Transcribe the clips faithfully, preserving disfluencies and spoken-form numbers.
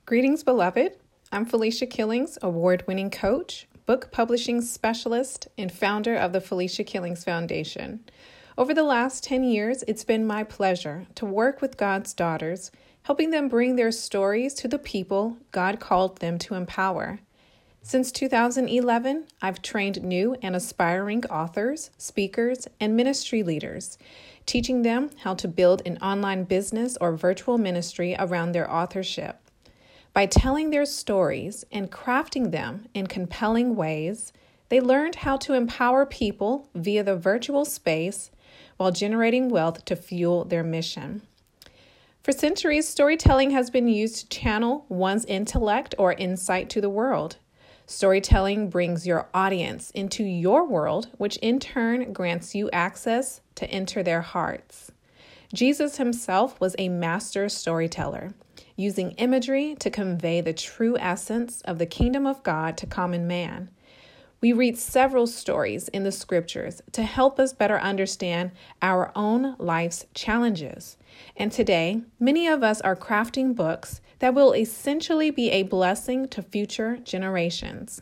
Greetings, beloved. I'm Felicia Killings, award-winning coach, book publishing specialist, and founder of the Felicia Killings Foundation. Over the last ten years, it's been my pleasure to work with God's daughters, helping them bring their stories to the people God called them to empower. Since two thousand eleven, I've trained new and aspiring authors, speakers, and ministry leaders, teaching them how to build an online business or virtual ministry around their authorship. By telling their stories and crafting them in compelling ways, they learned how to empower people via the virtual space while generating wealth to fuel their mission. For centuries, storytelling has been used to channel one's intellect or insight to the world. Storytelling brings your audience into your world, which in turn grants you access to enter their hearts. Jesus himself was a master storyteller, using imagery to convey the true essence of the kingdom of God to common man. We read several stories in the scriptures to help us better understand our own life's challenges. And today, many of us are crafting books that will essentially be a blessing to future generations.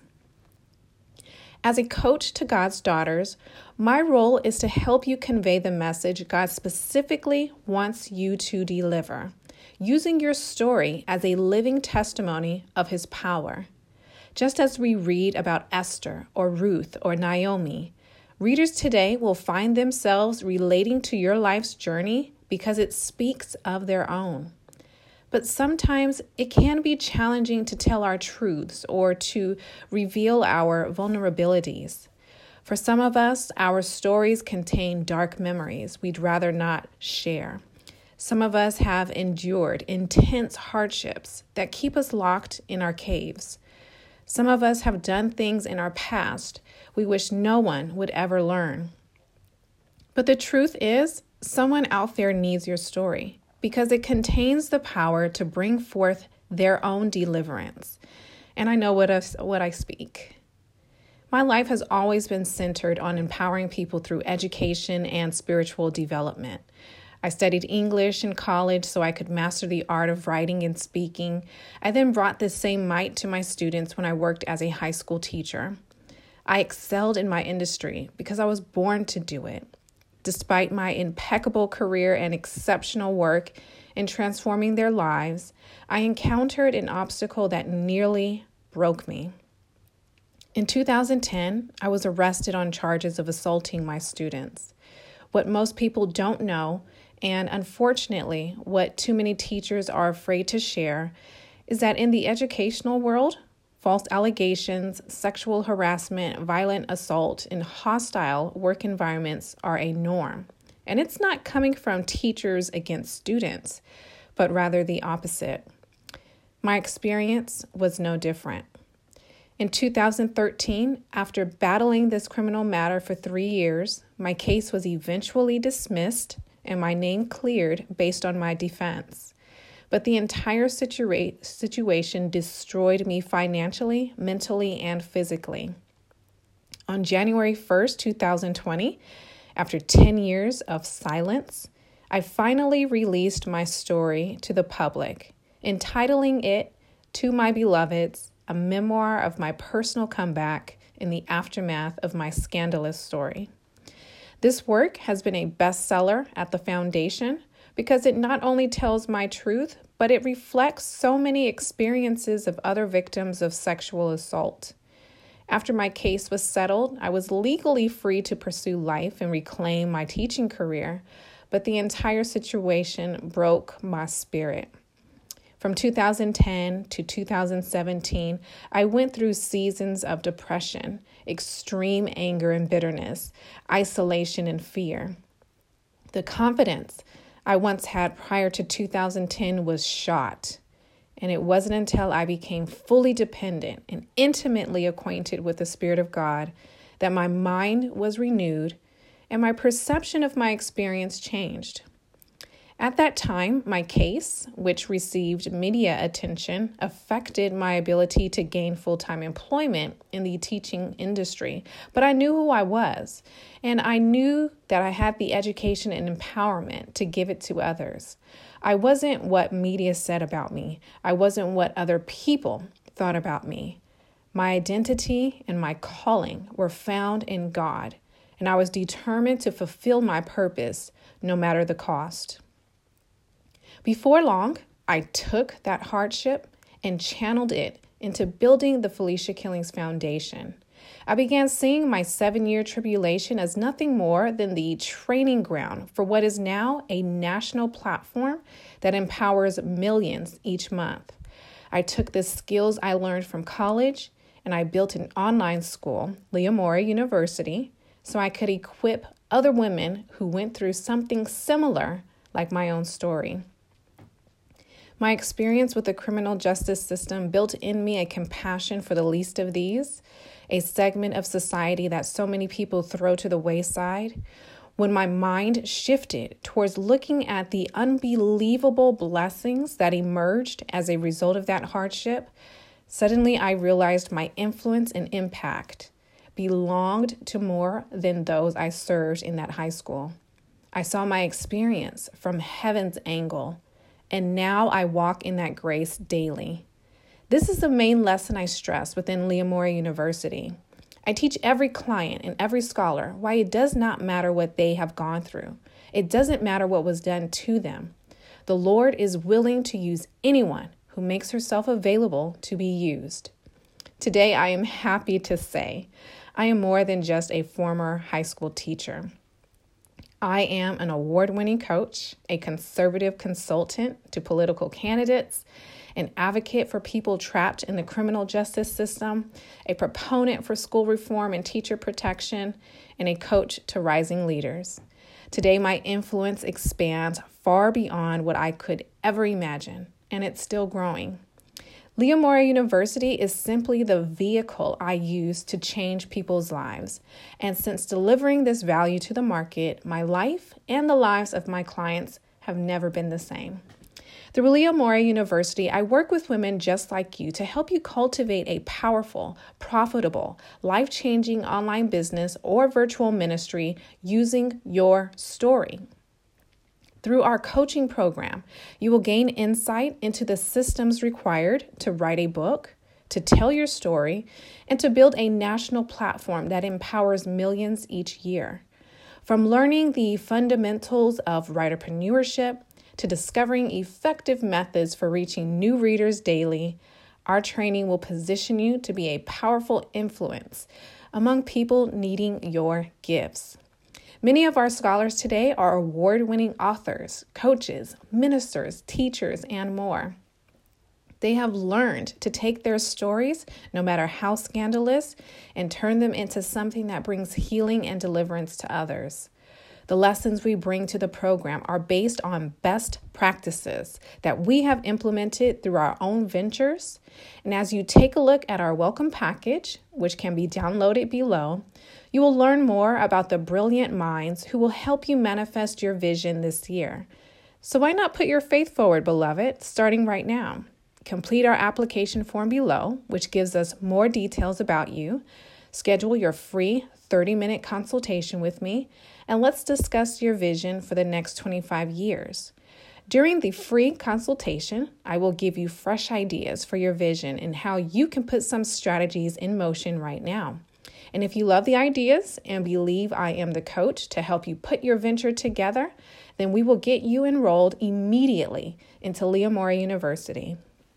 As a coach to God's daughters, my role is to help you convey the message God specifically wants you to deliver, using your story as a living testimony of his power. Just as we read about Esther or Ruth or Naomi, readers today will find themselves relating to your life's journey because it speaks of their own. But sometimes it can be challenging to tell our truths or to reveal our vulnerabilities. For some of us, our stories contain dark memories we'd rather not share. Some of us have endured intense hardships that keep us locked in our caves. Some of us have done things in our past we wish no one would ever learn. But the truth is, someone out there needs your story, because it contains the power to bring forth their own deliverance. And I know what I, what I speak. My life has always been centered on empowering people through education and spiritual development. I studied English in college so I could master the art of writing and speaking. I then brought this same might to my students when I worked as a high school teacher. I excelled in my industry because I was born to do it. Despite my impeccable career and exceptional work in transforming their lives, I encountered an obstacle that nearly broke me. In two thousand ten, I was arrested on charges of assaulting my students. What most people don't know, and unfortunately, what too many teachers are afraid to share, is that in the educational world, false allegations, sexual harassment, violent assault, and hostile work environments are a norm. And it's not coming from teachers against students, but rather the opposite. My experience was no different. In two thousand thirteen, after battling this criminal matter for three years, my case was eventually dismissed and my name cleared based on my defense. But the entire situa- situation destroyed me financially, mentally, and physically. On January first, two thousand twenty, after ten years of silence, I finally released my story to the public, entitling it To My Beloveds, a memoir of my personal comeback in the aftermath of my scandalous story. This work has been a bestseller at the foundation because it not only tells my truth, but it reflects so many experiences of other victims of sexual assault. After my case was settled, I was legally free to pursue life and reclaim my teaching career, but the entire situation broke my spirit. From two thousand ten to two thousand seventeen, I went through seasons of depression, extreme anger and bitterness, isolation and fear. The confidence I once had prior to two thousand ten was shot, and it wasn't until I became fully dependent and intimately acquainted with the Spirit of God that my mind was renewed and my perception of my experience changed. At that time, my case, which received media attention, affected my ability to gain full-time employment in the teaching industry. But I knew who I was, and I knew that I had the education and empowerment to give it to others. I wasn't what media said about me. I wasn't what other people thought about me. My identity and my calling were found in God, and I was determined to fulfill my purpose no matter the cost. Before long, I took that hardship and channeled it into building the Felicia Killings Foundation. I began seeing my seven-year tribulation as nothing more than the training ground for what is now a national platform that empowers millions each month. I took the skills I learned from college and I built an online school, Leomora University, so I could equip other women who went through something similar like my own story. My experience with the criminal justice system built in me a compassion for the least of these, a segment of society that so many people throw to the wayside. When my mind shifted towards looking at the unbelievable blessings that emerged as a result of that hardship, suddenly I realized my influence and impact belonged to more than those I served in that high school. I saw my experience from heaven's angle, and now I walk in that grace daily. This is the main lesson I stress within Leomora University. I teach every client and every scholar why it does not matter what they have gone through. It doesn't matter what was done to them. The Lord is willing to use anyone who makes herself available to be used. Today, I am happy to say I am more than just a former high school teacher. I am an award-winning coach, a conservative consultant to political candidates, an advocate for people trapped in the criminal justice system, a proponent for school reform and teacher protection, and a coach to rising leaders. Today, my influence expands far beyond what I could ever imagine, and it's still growing. Leomora University is simply the vehicle I use to change people's lives. And since delivering this value to the market, my life and the lives of my clients have never been the same. Through Leomora University, I work with women just like you to help you cultivate a powerful, profitable, life-changing online business or virtual ministry using your story. Through our coaching program, you will gain insight into the systems required to write a book, to tell your story, and to build a national platform that empowers millions each year. From learning the fundamentals of writerpreneurship to discovering effective methods for reaching new readers daily, our training will position you to be a powerful influence among people needing your gifts. Many of our scholars today are award-winning authors, coaches, ministers, teachers, and more. They have learned to take their stories, no matter how scandalous, and turn them into something that brings healing and deliverance to others. The lessons we bring to the program are based on best practices that we have implemented through our own ventures. And as you take a look at our welcome package, which can be downloaded below, you will learn more about the brilliant minds who will help you manifest your vision this year. So why not put your faith forward, beloved, starting right now? Complete our application form below, which gives us more details about you. Schedule your free thirty-minute consultation with me, and let's discuss your vision for the next twenty-five years. During the free consultation, I will give you fresh ideas for your vision and how you can put some strategies in motion right now. And if you love the ideas and believe I am the coach to help you put your venture together, then we will get you enrolled immediately into Leomora University.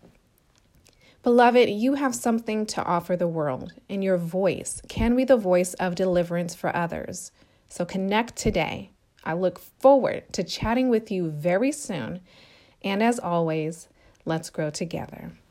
Beloved, you have something to offer the world, and your voice can be the voice of deliverance for others. So connect today. I look forward to chatting with you very soon. And as always, let's grow together.